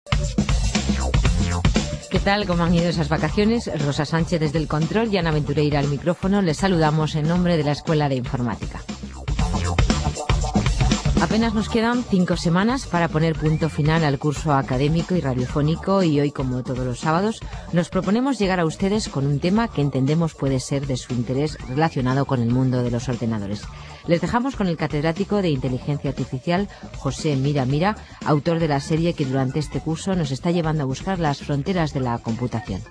¿Qué tal? ¿Cómo han ido esas vacaciones? Rosa Sánchez desde el control y Ana Ventureira al micrófono. Les saludamos en nombre de la Escuela de Informática. Apenas nos quedan 5 semanas para poner punto final al curso académico y radiofónico y hoy, como todos los sábados, nos proponemos llegar a ustedes con un tema que entendemos puede ser de su interés relacionado con el mundo de los ordenadores. Les dejamos con el catedrático de Inteligencia Artificial, José Mira, autor de la serie que durante este curso nos está llevando a buscar las fronteras de la computación.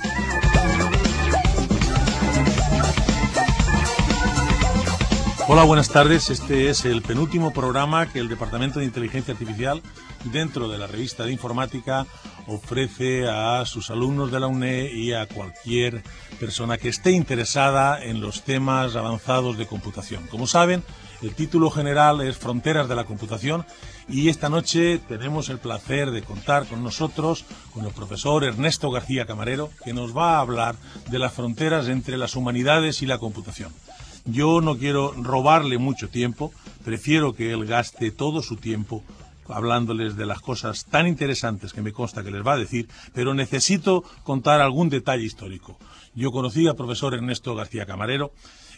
Hola, buenas tardes. Este es el penúltimo programa que el Departamento de Inteligencia Artificial, dentro de la revista de Informática, ofrece a sus alumnos de la UNED y a cualquier persona que esté interesada en los temas avanzados de computación. Como saben, el título general es Fronteras de la Computación y esta noche tenemos el placer de contar con nosotros con el profesor Ernesto García Camarero, que nos va a hablar de las fronteras entre las humanidades y la computación. Yo no quiero robarle mucho tiempo, prefiero que él gaste todo su tiempo hablándoles de las cosas tan interesantes que me consta que les va a decir, pero necesito contar algún detalle histórico. Yo conocí al profesor Ernesto García Camarero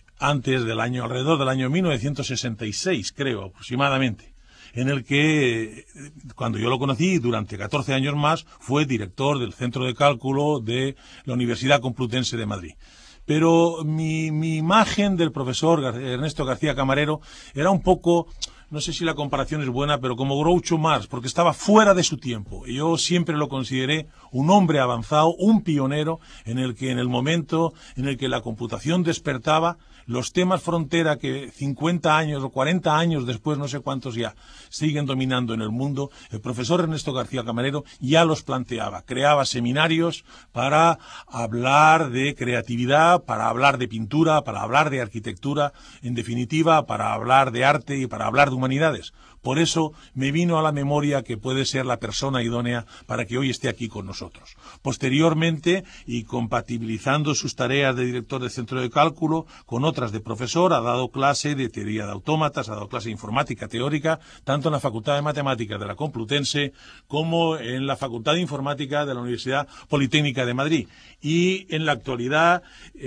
alrededor del año 1966, creo, aproximadamente, en el que, cuando yo lo conocí, durante 14 años más, fue director del Centro de Cálculo de la Universidad Complutense de Madrid. Pero mi imagen del profesor Ernesto García Camarero era un poco, no sé si la comparación es buena, pero como Groucho Marx, porque estaba fuera de su tiempo. Y yo siempre lo consideré un hombre avanzado, un pionero, en el momento en el que la computación despertaba, los temas frontera que 50 años o 40 años después, no sé cuántos ya, siguen dominando en el mundo, el profesor Ernesto García Camarero ya los planteaba. Creaba seminarios para hablar de creatividad, para hablar de pintura, para hablar de arquitectura, en definitiva, para hablar de arte y para hablar de humanidades. Por eso me vino a la memoria que puede ser la persona idónea para que hoy esté aquí con nosotros. Posteriormente, y compatibilizando sus tareas de director del Centro de Cálculo con otras de profesor, ha dado clase de teoría de autómatas, ha dado clase de informática teórica, tanto en la Facultad de Matemáticas de la Complutense como en la Facultad de Informática de la Universidad Politécnica de Madrid. Y en la actualidad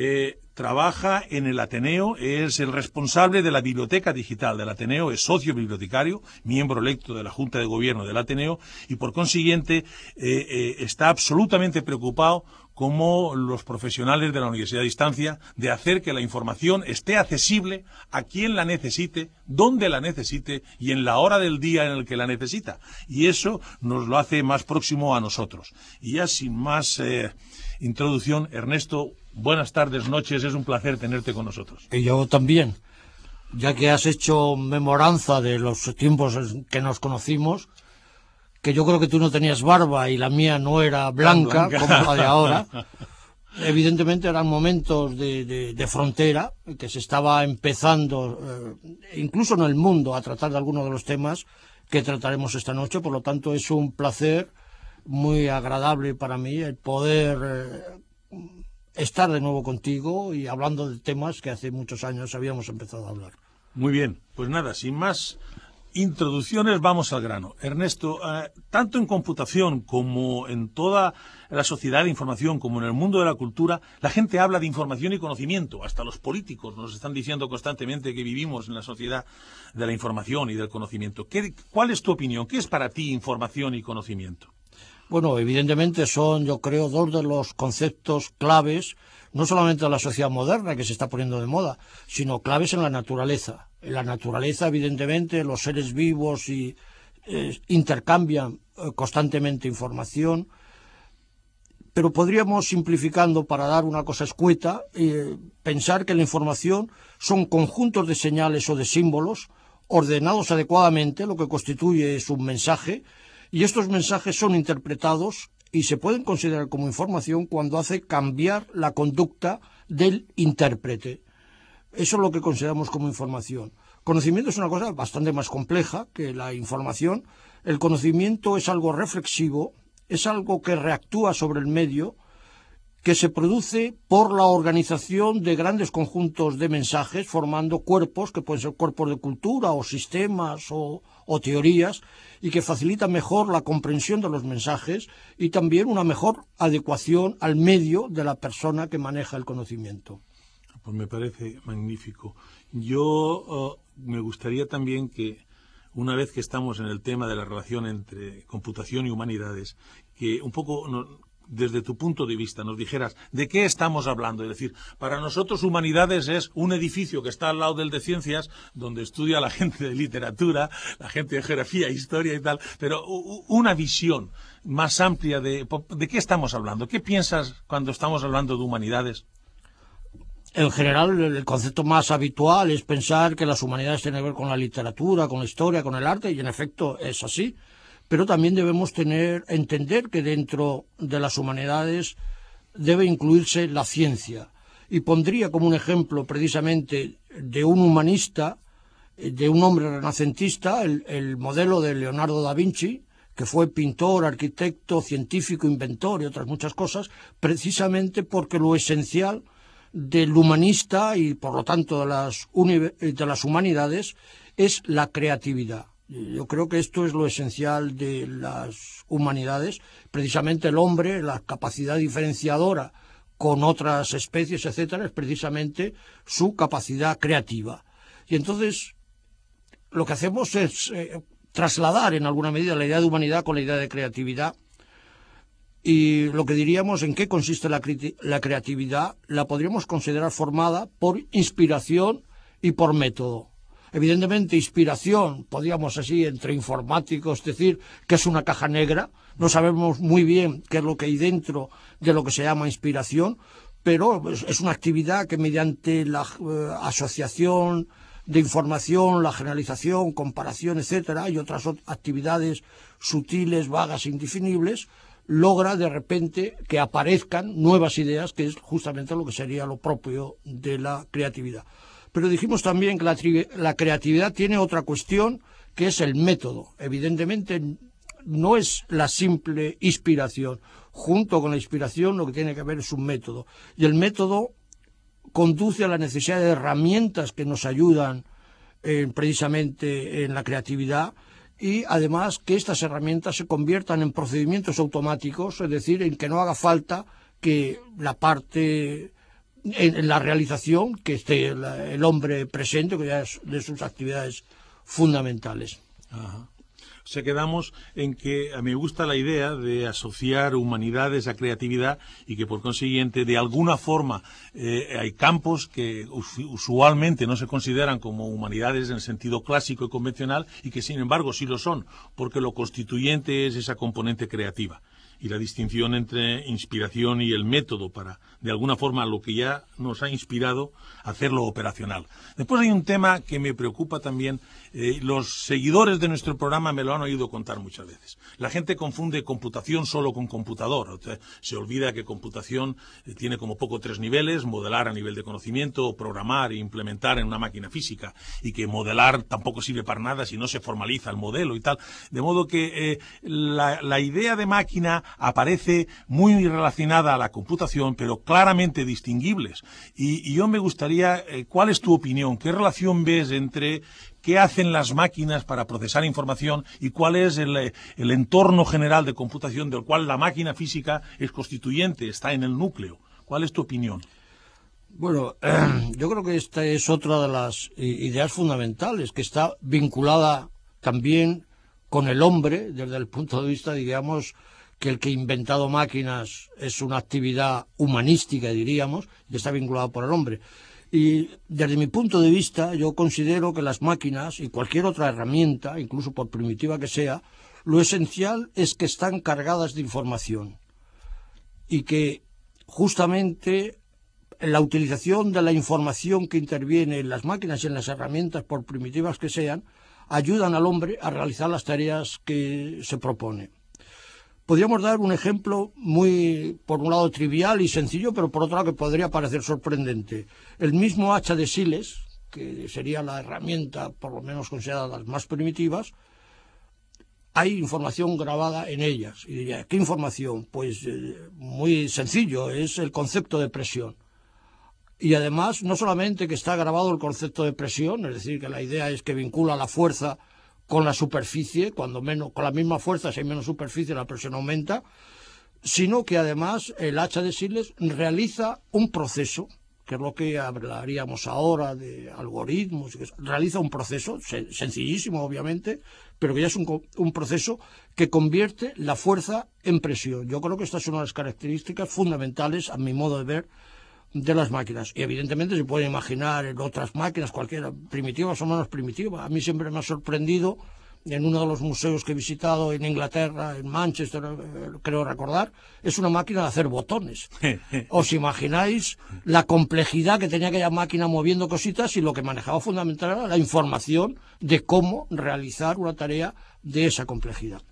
trabaja en el Ateneo, es el responsable de la biblioteca digital del Ateneo, es socio bibliotecario, miembro electo de la Junta de Gobierno del Ateneo y por consiguiente está absolutamente preocupado, como los profesionales de la Universidad de Distancia, de hacer que la información esté accesible a quien la necesite, donde la necesite y en la hora del día en el que la necesita. Y eso nos lo hace más próximo a nosotros. Y ya sin más introducción, Ernesto, buenas tardes, noches, es un placer tenerte con nosotros. Y yo también, ya que has hecho memoranza de los tiempos en que nos conocimos, que yo creo que tú no tenías barba y la mía no era blanca como la de ahora. Evidentemente eran momentos de frontera, que se estaba empezando, incluso en el mundo, a tratar de algunos de los temas que trataremos esta noche. Por lo tanto, es un placer muy agradable para mí el poder estar de nuevo contigo y hablando de temas que hace muchos años habíamos empezado a hablar. Muy bien, pues nada, sin más introducciones, vamos al grano. Ernesto, tanto en computación como en toda la sociedad de información, como en el mundo de la cultura, la gente habla de información y conocimiento. Hasta los políticos nos están diciendo constantemente que vivimos en la sociedad de la información y del conocimiento. ¿Cuál es tu opinión? ¿Qué es para ti información y conocimiento? Bueno, evidentemente son, yo creo, dos de los conceptos claves, no solamente de la sociedad moderna que se está poniendo de moda, sino claves en la naturaleza. En la naturaleza, evidentemente, los seres vivos intercambian constantemente información, pero podríamos, simplificando para dar una cosa escueta, pensar que la información son conjuntos de señales o de símbolos ordenados adecuadamente, lo que constituye es un mensaje, y estos mensajes son interpretados y se pueden considerar como información cuando hace cambiar la conducta del intérprete. Eso es lo que consideramos como información. Conocimiento es una cosa bastante más compleja que la información. El conocimiento es algo reflexivo, es algo que reactúa sobre el medio que se produce por la organización de grandes conjuntos de mensajes formando cuerpos, que pueden ser cuerpos de cultura o sistemas o teorías, y que facilita mejor la comprensión de los mensajes y también una mejor adecuación al medio de la persona que maneja el conocimiento. Pues me parece magnífico. Yo me gustaría también que, una vez que estamos en el tema de la relación entre computación y humanidades, que un poco desde tu punto de vista nos dijeras de qué estamos hablando. Es decir, para nosotros humanidades es un edificio que está al lado del de ciencias, donde estudia la gente de literatura, la gente de geografía, historia y tal, pero una visión más amplia de qué estamos hablando. ¿Qué piensas cuando estamos hablando de humanidades? En general, el concepto más habitual es pensar que las humanidades tienen que ver con la literatura, con la historia, con el arte, y en efecto es así. Pero también debemos entender que dentro de las humanidades debe incluirse la ciencia. Y pondría como un ejemplo precisamente de un humanista, de un hombre renacentista, el modelo de Leonardo da Vinci, que fue pintor, arquitecto, científico, inventor y otras muchas cosas, precisamente porque lo esencial del humanista y por lo tanto de las humanidades es la creatividad. Yo creo que esto es lo esencial de las humanidades, precisamente el hombre, la capacidad diferenciadora con otras especies, etcétera, es precisamente su capacidad creativa. Y entonces lo que hacemos es trasladar en alguna medida la idea de humanidad con la idea de creatividad. Y lo que diríamos en qué consiste la creatividad la podríamos considerar formada por inspiración y por método. Evidentemente, inspiración, podríamos así, entre informáticos, decir que es una caja negra. No sabemos muy bien qué es lo que hay dentro de lo que se llama inspiración, pero es una actividad que mediante la asociación de información, la generalización, comparación, etcétera, y otras actividades sutiles, vagas e indefinibles, logra de repente que aparezcan nuevas ideas, que es justamente lo que sería lo propio de la creatividad. Pero dijimos también que la creatividad tiene otra cuestión, que es el método. Evidentemente no es la simple inspiración. Junto con la inspiración lo que tiene que ver es un método. Y el método conduce a la necesidad de herramientas que nos ayudan precisamente en la creatividad, y además que estas herramientas se conviertan en procedimientos automáticos, es decir, en que no haga falta que la parte en la realización, que esté el hombre presente, que ya es de sus actividades fundamentales. Ajá. O sea, quedamos en que a mí me gusta la idea de asociar humanidades a creatividad y que por consiguiente de alguna forma hay campos que usualmente no se consideran como humanidades en el sentido clásico y convencional y que sin embargo sí lo son, porque lo constituyente es esa componente creativa y la distinción entre inspiración y el método para, de alguna forma, lo que ya nos ha inspirado, hacerlo operacional. Después hay un tema que me preocupa también. Los seguidores de nuestro programa me lo han oído contar muchas veces. La gente confunde computación solo con computador. Se olvida que computación tiene como poco 3 niveles: modelar a nivel de conocimiento, programar e implementar en una máquina física, y que modelar tampoco sirve para nada si no se formaliza el modelo y tal. De modo que la idea de máquina aparece muy relacionada a la computación, pero claramente distinguibles. Y yo me gustaría, ¿cuál es tu opinión? ¿Qué relación ves entre qué hacen las máquinas para procesar información y cuál es el entorno general de computación del cual la máquina física es constituyente, está en el núcleo? ¿Cuál es tu opinión? Bueno, yo creo que esta es otra de las ideas fundamentales, que está vinculada también con el hombre, desde el punto de vista, digamos, que el que ha inventado máquinas es una actividad humanística, diríamos, y está vinculado por el hombre. Y desde mi punto de vista, yo considero que las máquinas y cualquier otra herramienta, incluso por primitiva que sea, lo esencial es que están cargadas de información y que justamente la utilización de la información que interviene en las máquinas y en las herramientas, por primitivas que sean, ayudan al hombre a realizar las tareas que se propone. Podríamos dar un ejemplo muy, por un lado, trivial y sencillo, pero por otro lado que podría parecer sorprendente. El mismo hacha de Siles, que sería la herramienta, por lo menos considerada las más primitivas, hay información grabada en ellas. Y diría, ¿qué información? Pues muy sencillo, es el concepto de presión. Y además, no solamente que está grabado el concepto de presión, es decir, que la idea es que vincula la fuerza con la superficie, cuando menos, con la misma fuerza, si hay menos superficie, la presión aumenta, sino que además el hacha de Siles realiza un proceso, que es lo que hablaríamos ahora de algoritmos, realiza un proceso, sencillísimo obviamente, pero que ya es un proceso que convierte la fuerza en presión. Yo creo que esta es una de las características fundamentales, a mi modo de ver, de las máquinas. Y evidentemente se puede imaginar en otras máquinas, cualquiera, primitivas o menos primitivas. A mí siempre me ha sorprendido, en uno de los museos que he visitado en Inglaterra, en Manchester, creo recordar, es una máquina de hacer botones. ¿Os imagináis la complejidad que tenía aquella máquina moviendo cositas y lo que manejaba fundamentalmente era la información de cómo realizar una tarea de esa complejidad?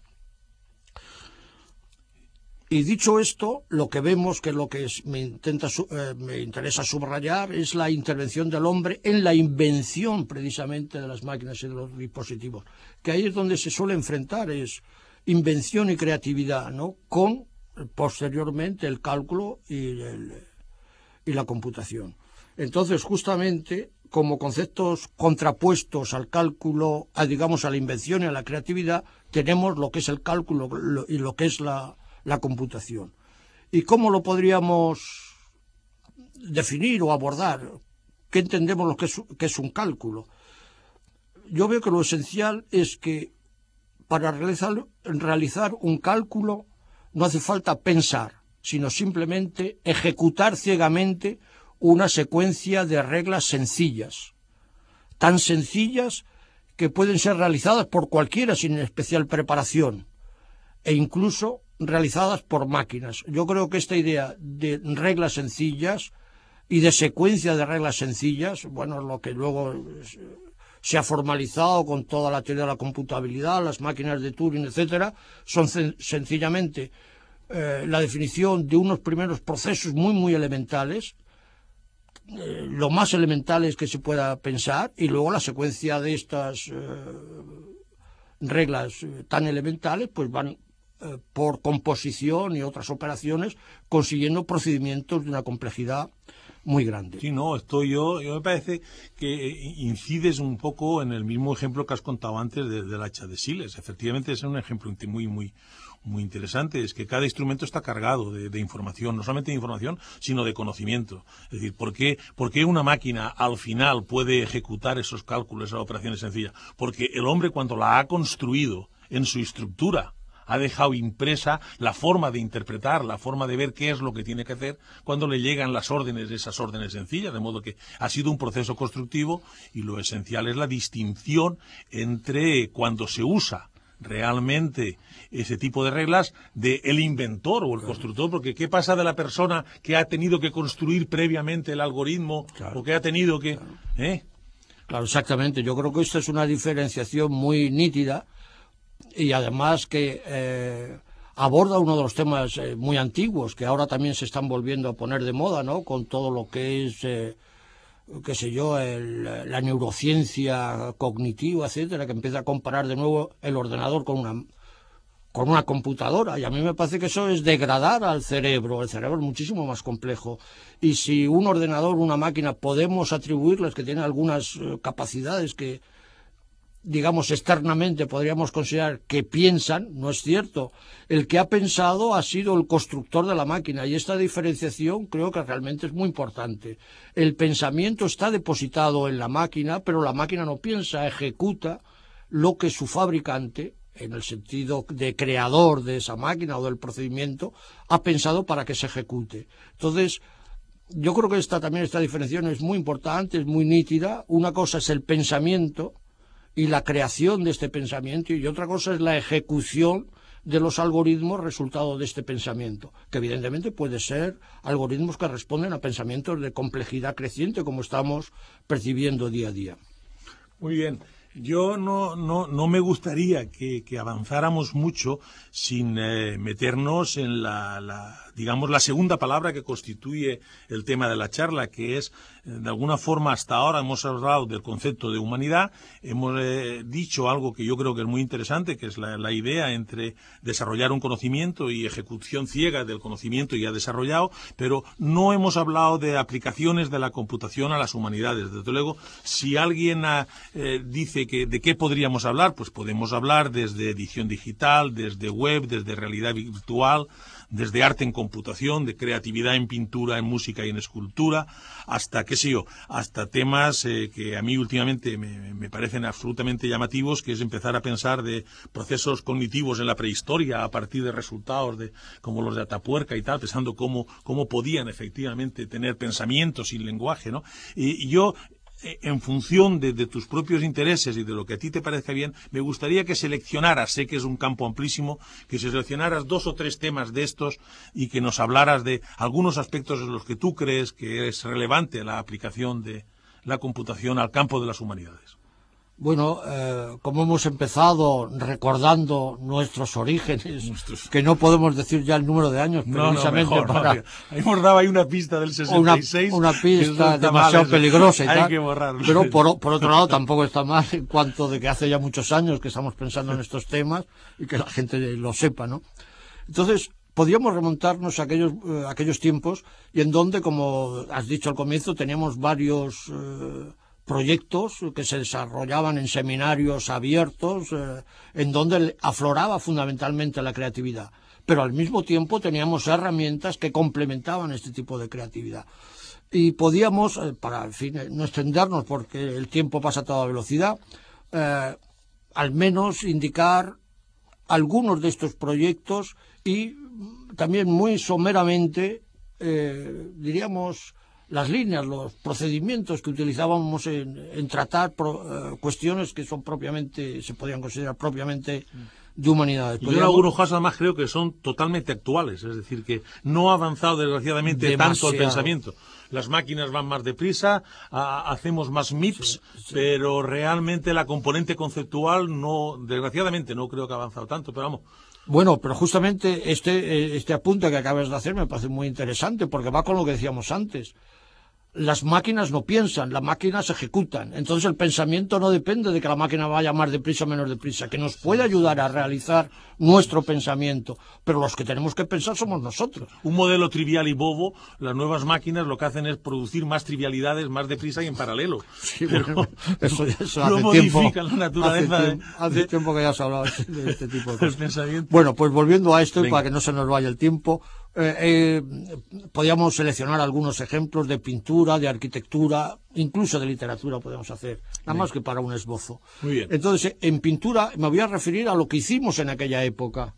Y dicho esto, lo que vemos, que es lo que me interesa subrayar, es la intervención del hombre en la invención precisamente de las máquinas y de los dispositivos. Que ahí es donde se suele enfrentar, es invención y creatividad, ¿no? Con, posteriormente, el cálculo y la computación. Entonces, justamente, como conceptos contrapuestos al cálculo, digamos, a la invención y a la creatividad, tenemos lo que es el cálculo y lo que es la computación. ¿Y cómo lo podríamos definir o abordar? ¿Qué entendemos lo que es un cálculo? Yo veo que lo esencial es que para realizar un cálculo no hace falta pensar, sino simplemente ejecutar ciegamente una secuencia de reglas sencillas, tan sencillas que pueden ser realizadas por cualquiera sin especial preparación, e incluso realizadas por máquinas. Yo creo que esta idea de reglas sencillas y de secuencia de reglas sencillas, bueno, lo que luego se ha formalizado con toda la teoría de la computabilidad, las máquinas de Turing, etcétera, son sencillamente la definición de unos primeros procesos muy, muy elementales, lo más elementales que se pueda pensar, y luego la secuencia de estas reglas tan elementales, pues van por composición y otras operaciones, consiguiendo procedimientos de una complejidad muy grande. Sí, no, yo me parece que incides un poco en el mismo ejemplo que has contado antes del hacha de Siles. Efectivamente, es un ejemplo muy interesante. Es que cada instrumento está cargado de información, no solamente de información, sino de conocimiento. Es decir, ¿por qué una máquina al final puede ejecutar esos cálculos, esas operaciones sencillas? Porque el hombre, cuando la ha construido en su estructura, ha dejado impresa la forma de interpretar, la forma de ver qué es lo que tiene que hacer cuando le llegan las órdenes, esas órdenes sencillas, de modo que ha sido un proceso constructivo, y lo esencial es la distinción entre cuando se usa realmente ese tipo de reglas del inventor o el constructor, porque ¿qué pasa de la persona que ha tenido que construir previamente el algoritmo, o que ha tenido que... Claro, exactamente. Yo creo que esta es una diferenciación muy nítida, y además que aborda uno de los temas muy antiguos que ahora también se están volviendo a poner de moda, ¿no? Con todo lo que es, qué sé yo, la neurociencia cognitiva, etcétera, que empieza a comparar de nuevo el ordenador con una computadora, y a mí me parece que eso es degradar al cerebro. El cerebro es muchísimo más complejo, y si un ordenador, una máquina, podemos atribuirles que tiene algunas capacidades que, digamos, externamente podríamos considerar que piensan, no es cierto. El que ha pensado ha sido el constructor de la máquina, y esta diferenciación creo que realmente es muy importante. El pensamiento está depositado en la máquina, pero la máquina no piensa, ejecuta lo que su fabricante, en el sentido de creador de esa máquina o del procedimiento, ha pensado para que se ejecute. Entonces, yo creo que esta diferenciación es muy importante, es muy nítida. Una cosa es el pensamiento y la creación de este pensamiento, y otra cosa es la ejecución de los algoritmos resultado de este pensamiento, que evidentemente puede ser algoritmos que responden a pensamientos de complejidad creciente, como estamos percibiendo día a día. Muy bien. Yo no me gustaría que avanzáramos mucho sin meternos en la digamos, la segunda palabra que constituye el tema de la charla, que es, de alguna forma, hasta ahora hemos hablado del concepto de humanidad, hemos dicho algo que yo creo que es muy interesante, que es la idea entre desarrollar un conocimiento y ejecución ciega del conocimiento ya desarrollado, pero no hemos hablado de aplicaciones de la computación a las humanidades. Desde luego, si alguien dice que de qué podríamos hablar, pues podemos hablar desde edición digital, desde web, desde realidad virtual, desde arte en computación, de creatividad en pintura, en música y en escultura, hasta, qué sé yo, hasta temas que a mí últimamente me parecen absolutamente llamativos, que es empezar a pensar de procesos cognitivos en la prehistoria a partir de resultados como los de Atapuerca y tal, pensando cómo podían efectivamente tener pensamientos sin lenguaje, ¿no? Y yo, en función de tus propios intereses y de lo que a ti te parezca bien, me gustaría que seleccionaras, sé que es un campo amplísimo, que seleccionaras 2 o 3 temas de estos y que nos hablaras de algunos aspectos en los que tú crees que es relevante la aplicación de la computación al campo de las humanidades. Bueno, como hemos empezado recordando nuestros orígenes, que no podemos decir ya el número de años, precisamente hemos dado ahí una pista del 66. Una pista demasiado peligrosa y tal. Hay que borrarlo. Pero por otro lado tampoco está mal en cuanto de que hace ya muchos años que estamos pensando en estos temas y que la gente lo sepa, ¿no? Entonces, podríamos remontarnos a aquellos tiempos y en donde, como has dicho al comienzo, teníamos varios proyectos que se desarrollaban en seminarios abiertos, en donde afloraba fundamentalmente la creatividad. Pero al mismo tiempo teníamos herramientas que complementaban este tipo de creatividad. Y podíamos, para en fin, no extendernos porque el tiempo pasa a toda velocidad, al menos indicar algunos de estos proyectos y también muy someramente, diríamos, las líneas, los procedimientos que utilizábamos en tratar cuestiones que son se podían considerar propiamente de humanidades. Yo en algunos casos además creo que son totalmente actuales, es decir, que no ha avanzado desgraciadamente tanto el pensamiento. Las máquinas van más deprisa, hacemos más MIPS, pero realmente la componente conceptual desgraciadamente no creo que ha avanzado tanto, pero vamos. Bueno, pero justamente este apunte que acabas de hacer me parece muy interesante porque va con lo que decíamos antes. Las máquinas no piensan, las máquinas ejecutan. Entonces el pensamiento no depende de que la máquina vaya más deprisa o menos deprisa, que nos puede ayudar a realizar nuestro pensamiento, pero los que tenemos que pensar somos nosotros. Un modelo trivial y bobo, las nuevas máquinas lo que hacen es producir más trivialidades más deprisa y en paralelo. Sí, bueno, eso no modifican la naturaleza. Hace tiempo que ya has hablado de este tipo de cosas. Pensamiento. Bueno, pues volviendo a esto, Venga. para que no se nos vaya el tiempo, podíamos seleccionar algunos ejemplos de pintura, de arquitectura, incluso de literatura podemos hacer, nada más que para un esbozo. Muy bien. Entonces, en pintura me voy a referir a lo que hicimos en aquella época.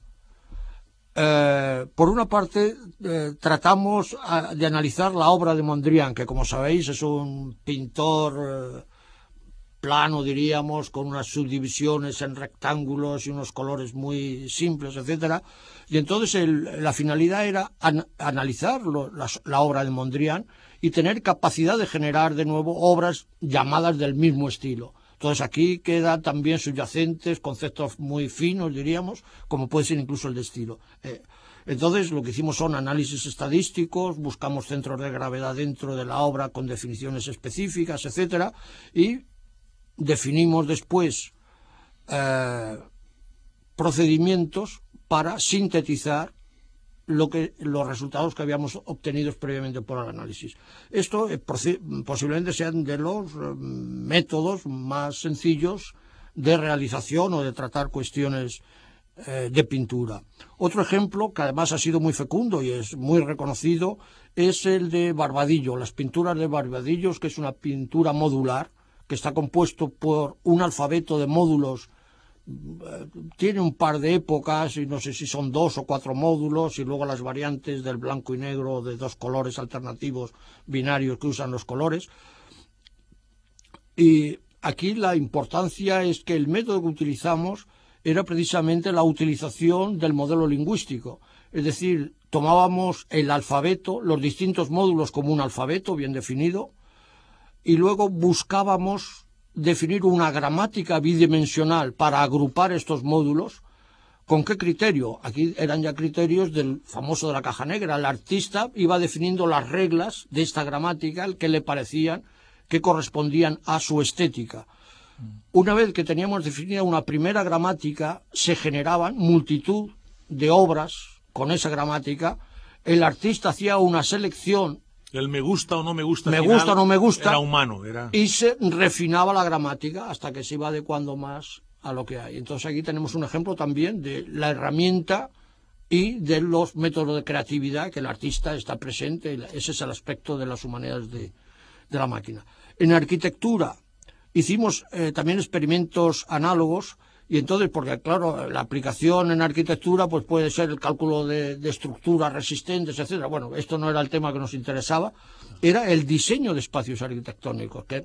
Por una parte, tratamos de analizar la obra de Mondrian, que como sabéis es un pintor plano, diríamos, con unas subdivisiones en rectángulos y unos colores muy simples, etcétera. Y entonces la finalidad era analizar la obra de Mondrian y tener capacidad de generar de nuevo obras llamadas del mismo estilo. Entonces aquí quedan también subyacentes conceptos muy finos, diríamos, como puede ser incluso el de estilo. Entonces lo que hicimos son análisis estadísticos, buscamos centros de gravedad dentro de la obra con definiciones específicas, etcétera, y definimos después procedimientos para sintetizar los resultados que habíamos obtenido previamente por el análisis. Esto posiblemente sean de los métodos más sencillos de realización o de tratar cuestiones de pintura. Otro ejemplo, que además ha sido muy fecundo y es muy reconocido, es el de Barbadillo, las pinturas de Barbadillo, que es una pintura modular, que está compuesto por un alfabeto de módulos. Tiene un par de épocas y no sé si son 2 o 4 módulos y luego las variantes del blanco y negro de 2 colores alternativos binarios que usan los colores. Y aquí la importancia es que el método que utilizamos era precisamente la utilización del modelo lingüístico. Es decir, tomábamos el alfabeto, los distintos módulos como un alfabeto bien definido y luego buscábamos definir una gramática bidimensional para agrupar estos módulos ¿Con qué criterio? Aquí eran ya criterios del famoso de la caja negra. El artista iba definiendo las reglas de esta gramática que le parecían que correspondían a su estética. Una vez que teníamos definida una primera gramática, se generaban multitud de obras con esa gramática. El artista hacía una selección. El me gusta o no me gusta. Me gusta o no me gusta. Era humano. Y se refinaba la gramática hasta que se iba adecuando más a lo que hay. Entonces aquí tenemos un ejemplo también de la herramienta y de los métodos de creatividad que el artista está presente. Ese es el aspecto de las humanidades de la máquina. En arquitectura hicimos también experimentos análogos, y entonces, porque claro, la aplicación en arquitectura pues puede ser el cálculo de estructuras resistentes, etcétera. Bueno, esto no era el tema que nos interesaba, era el diseño de espacios arquitectónicos, que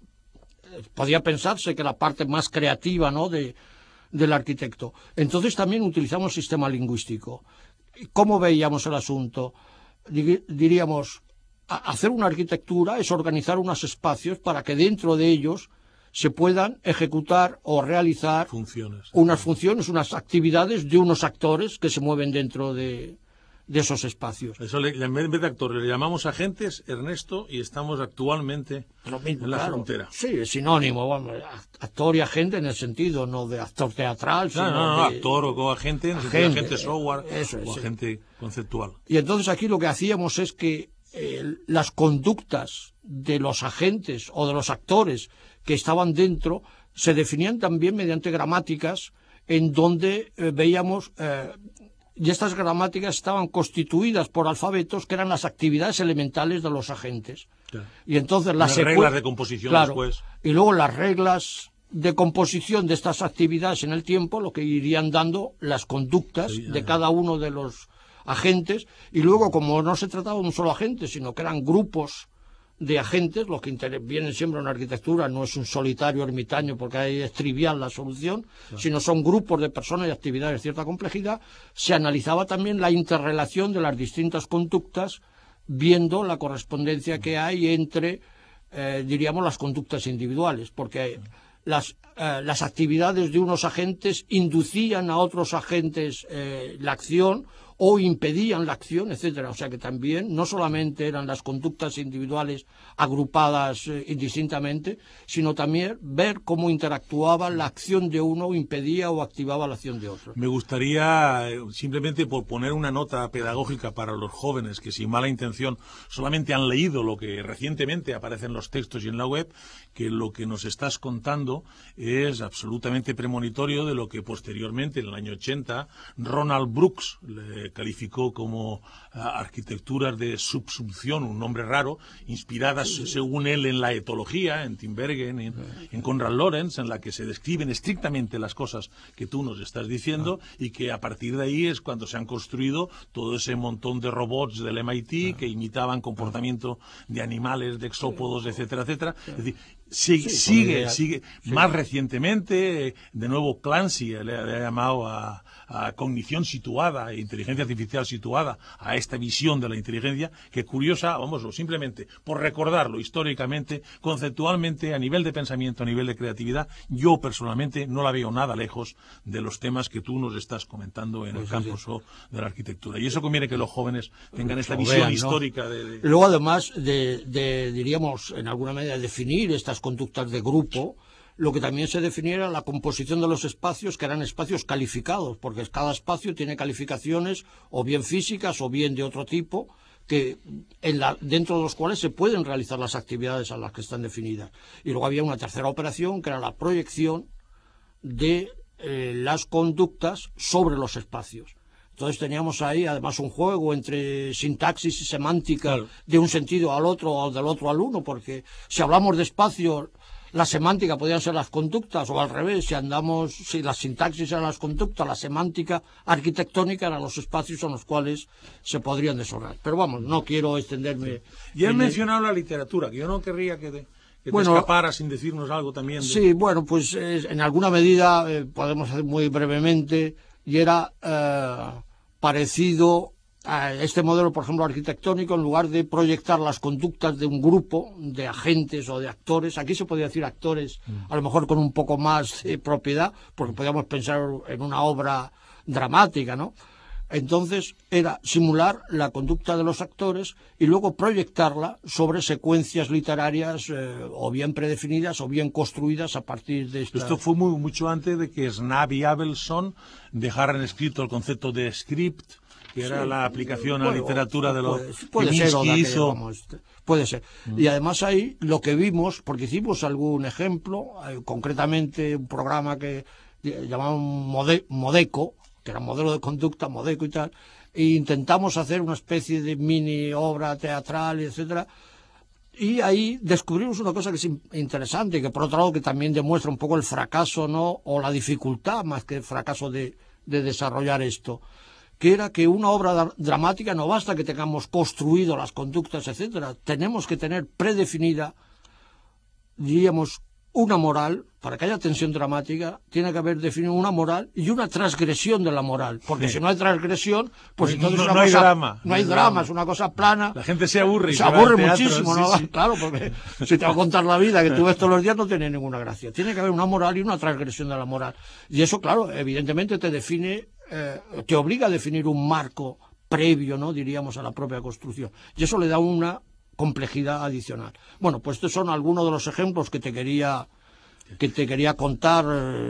podía pensarse que la parte más creativa, ¿no?, del arquitecto. Entonces también utilizamos el sistema lingüístico. ¿Cómo veíamos el asunto? Diríamos, hacer una arquitectura es organizar unos espacios para que dentro de ellos se puedan ejecutar o realizar unas funciones, unas actividades de unos actores que se mueven dentro de esos espacios. Eso en vez de actores le llamamos agentes, Ernesto, y estamos actualmente en la frontera. Sí, es sinónimo, bueno, actor y agente en el sentido no de actor teatral, sino no, actor o agente, en el sentido de agente software o agente conceptual. Y entonces aquí lo que hacíamos es que las conductas de los agentes o de los actores que estaban dentro se definían también mediante gramáticas en donde veíamos y estas gramáticas estaban constituidas por alfabetos que eran las actividades elementales de los agentes. Claro. Y entonces las reglas de composición, claro, después. Y luego las reglas de composición de estas actividades en el tiempo, lo que irían dando las conductas de cada uno de los agentes, y luego, como no se trataba de un solo agente, sino que eran grupos de agentes, los que intervienen siempre en la arquitectura no es un solitario ermitaño porque ahí es trivial la solución, sino son grupos de personas y actividades de cierta complejidad, se analizaba también la interrelación de las distintas conductas, viendo la correspondencia que hay entre, diríamos, las conductas individuales, porque las actividades de unos agentes inducían a otros agentes la acción o impedían la acción, etcétera. O sea que también no solamente eran las conductas individuales agrupadas indistintamente, sino también ver cómo interactuaba la acción de uno o impedía o activaba la acción de otro. Me gustaría, simplemente por poner una nota pedagógica para los jóvenes que sin mala intención solamente han leído lo que recientemente aparece en los textos y en la web, que lo que nos estás contando es absolutamente premonitorio de lo que posteriormente, en el año 80, Ronald Brooks le calificó como arquitecturas de subsunción, un nombre raro, inspiradas, según él, en la etología, en Tinbergen, en Konrad Lorenz, en la que se describen estrictamente las cosas que tú nos estás diciendo, y que a partir de ahí es cuando se han construido todo ese montón de robots del MIT que imitaban comportamiento de animales, de exópodos, etcétera, etcétera. Es decir, sigue. Más recientemente, de nuevo, Clancy le ha llamado a cognición situada, inteligencia artificial situada, a esta visión de la inteligencia, que curiosa, simplemente por recordarlo históricamente, conceptualmente, a nivel de pensamiento, a nivel de creatividad, yo personalmente no la veo nada lejos de los temas que tú nos estás comentando en el campo de la arquitectura. Y eso conviene que los jóvenes tengan esta visión histórica de... Luego, además diríamos, en alguna medida, definir estas conductas de grupo, lo que también se definiera la composición de los espacios, que eran espacios calificados, porque cada espacio tiene calificaciones o bien físicas o bien de otro tipo, que dentro de los cuales se pueden realizar las actividades a las que están definidas. Y luego había una tercera operación, que era la proyección de las conductas sobre los espacios. Entonces teníamos ahí además un juego entre sintaxis y semántica, claro, de un sentido al otro o del otro al uno, porque si hablamos de espacio, la semántica podían ser las conductas, o al revés, si la sintaxis eran las conductas, la semántica arquitectónica eran los espacios en los cuales se podrían desarrollar. Pero vamos, no quiero extenderme. Ya he mencionado la literatura, que yo no querría que te escapara sin decirnos algo también. Sí, bueno, pues en alguna medida podemos hacer muy brevemente, y era parecido a este modelo, por ejemplo, arquitectónico. En lugar de proyectar las conductas de un grupo de agentes o de actores, aquí se podría decir actores, a lo mejor con un poco más de propiedad, porque podríamos pensar en una obra dramática, ¿no? Entonces era simular la conducta de los actores y luego proyectarla sobre secuencias literarias o bien predefinidas o bien construidas a partir de esta... Esto fue mucho antes de que Snap y Abelson dejaran escrito el concepto de script, que era la aplicación a la literatura de lo puede ser, que hizo. Puede ser. Y además ahí lo que vimos, porque hicimos algún ejemplo, concretamente un programa que llamaban Modeco, que era modelo de conducta, Modeco y tal, e intentamos hacer una especie de mini obra teatral, etcétera, y ahí descubrimos una cosa que es interesante, y que por otro lado que también demuestra un poco el fracaso, ¿no?, o la dificultad más que el fracaso de desarrollar esto, que era que una obra dramática no basta que tengamos construido las conductas, etcétera, tenemos que tener predefinida, diríamos, una moral. Para que haya tensión dramática tiene que haber definido una moral y una transgresión de la moral, porque si no hay transgresión, pues entonces no hay drama. No hay drama, es una cosa plana. La gente se aburre. Se aburre muchísimo, ¿no? Sí. Claro, porque si te va a contar la vida que tú ves todos los días no tiene ninguna gracia. Tiene que haber una moral y una transgresión de la moral. Y eso, claro, evidentemente te define, te obliga a definir un marco previo, ¿no?, diríamos, a la propia construcción. Y eso le da una complejidad adicional. Bueno, pues estos son algunos de los ejemplos que te quería contar.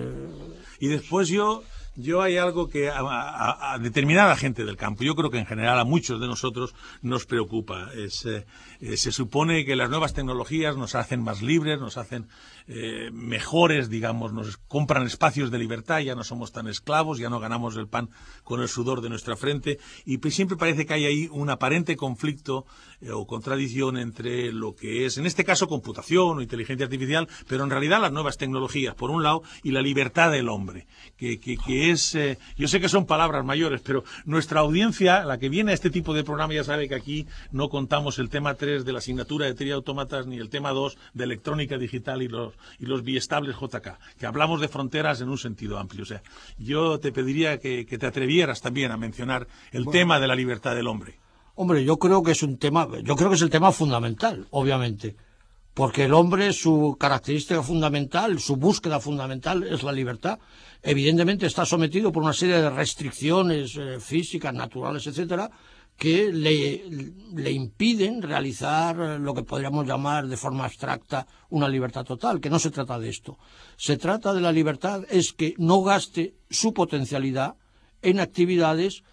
Y después yo hay algo que a determinada gente del campo, yo creo que en general a muchos de nosotros nos preocupa. Se supone que las nuevas tecnologías nos hacen más libres, nos hacen mejores, digamos, nos compran espacios de libertad, ya no somos tan esclavos, ya no ganamos el pan con el sudor de nuestra frente, y siempre parece que hay ahí un aparente conflicto o contradicción entre lo que es, en este caso, computación o inteligencia artificial, pero en realidad las nuevas tecnologías, por un lado, y la libertad del hombre, que es, yo sé que son palabras mayores, pero nuestra audiencia, la que viene a este tipo de programa, ya sabe que aquí no contamos el tema 3 de la asignatura de teoría de autómatas, ni el tema 2 de electrónica digital y los biestables JK, que hablamos de fronteras en un sentido amplio. O sea, yo te pediría que te atrevieras también a mencionar el tema de la libertad del hombre. Hombre, yo creo que es el tema fundamental, obviamente, porque el hombre, su característica fundamental, su búsqueda fundamental es la libertad. Evidentemente está sometido por una serie de restricciones físicas, naturales, etcétera, que le impiden realizar lo que podríamos llamar de forma abstracta una libertad total, que no se trata de esto. Se trata de la libertad, es que no gaste su potencialidad en actividades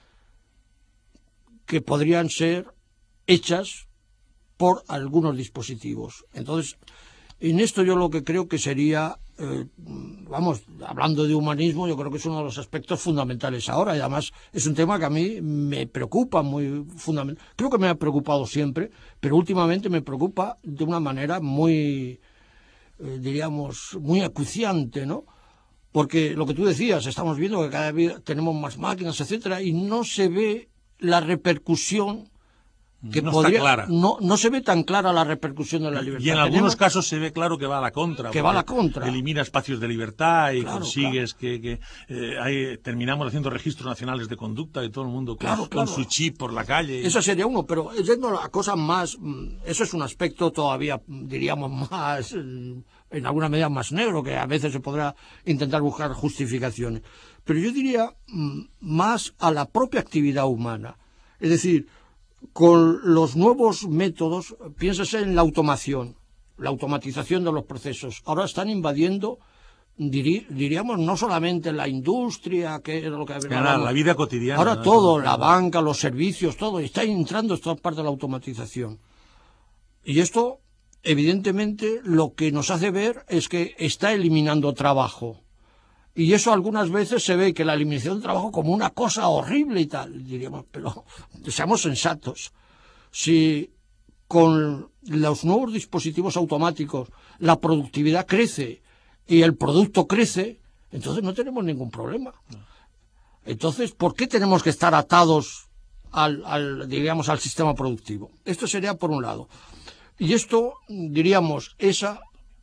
que podrían ser hechas por algunos dispositivos. Entonces, en esto yo lo que creo que sería, hablando de humanismo, yo creo que es uno de los aspectos fundamentales ahora, y además es un tema que a mí me preocupa muy fundamental. Creo que me ha preocupado siempre, pero últimamente me preocupa de una manera muy, diríamos, muy acuciante, ¿no? Porque lo que tú decías, estamos viendo que cada vez tenemos más máquinas, etcétera, y no se ve la repercusión que no podría, está clara. No se ve tan clara la repercusión de la libertad. Y en algunos casos se ve claro que va a la contra. Que va a la contra. Elimina espacios de libertad y consigues que terminamos haciendo registros nacionales de conducta de todo el mundo con su chip por la calle. Eso sería uno, pero yendo a la cosa más, eso es un aspecto todavía, diríamos, más, en alguna medida más negro, que a veces se podrá intentar buscar justificaciones. Pero yo diría más a la propia actividad humana. Es decir, con los nuevos métodos, piénsase en la automación, la automatización de los procesos. Ahora están invadiendo, diríamos, no solamente la industria, que es lo que hablábamos, la vida cotidiana. Ahora todo, la banca, los servicios, todo, está entrando esta parte de la automatización. Y esto, evidentemente, lo que nos hace ver es que está eliminando trabajo. Y eso algunas veces se ve que la eliminación del trabajo como una cosa horrible y tal, diríamos, pero seamos sensatos. Si con los nuevos dispositivos automáticos la productividad crece y el producto crece, entonces no tenemos ningún problema. Entonces, ¿por qué tenemos que estar atados diríamos, al sistema productivo? Esto sería por un lado. Y esto, diríamos, esa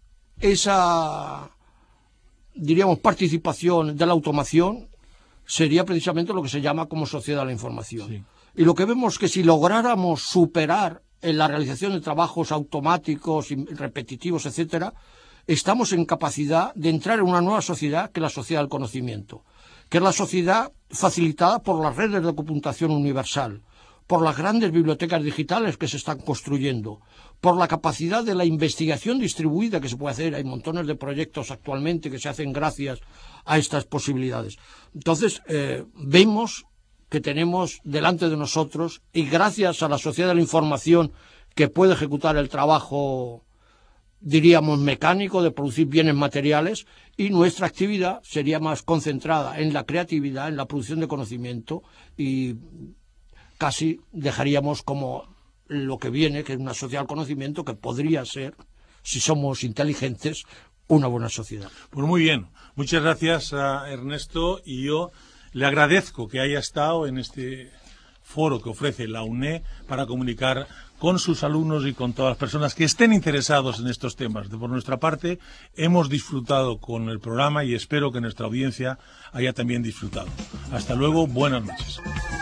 diríamos, participación de la automación sería precisamente lo que se llama como sociedad de la información. Sí. Y lo que vemos es que si lográramos superar en la realización de trabajos automáticos, repetitivos, etcétera, estamos en capacidad de entrar en una nueva sociedad que es la sociedad del conocimiento. que es la sociedad facilitada por las redes de computación universal, por las grandes bibliotecas digitales que se están construyendo, por la capacidad de la investigación distribuida que se puede hacer. Hay montones de proyectos actualmente que se hacen gracias a estas posibilidades. Entonces, vemos que tenemos delante de nosotros, y gracias a la sociedad de la información que puede ejecutar el trabajo, diríamos, mecánico de producir bienes materiales, y nuestra actividad sería más concentrada en la creatividad, en la producción de conocimiento, y casi dejaríamos como lo que viene, que es una sociedad del conocimiento, que podría ser, si somos inteligentes, una buena sociedad. Pues muy bien. Muchas gracias a Ernesto, y yo le agradezco que haya estado en este foro que ofrece la UNED para comunicar con sus alumnos y con todas las personas que estén interesados en estos temas. Por nuestra parte, hemos disfrutado con el programa y espero que nuestra audiencia haya también disfrutado. Hasta luego, buenas noches.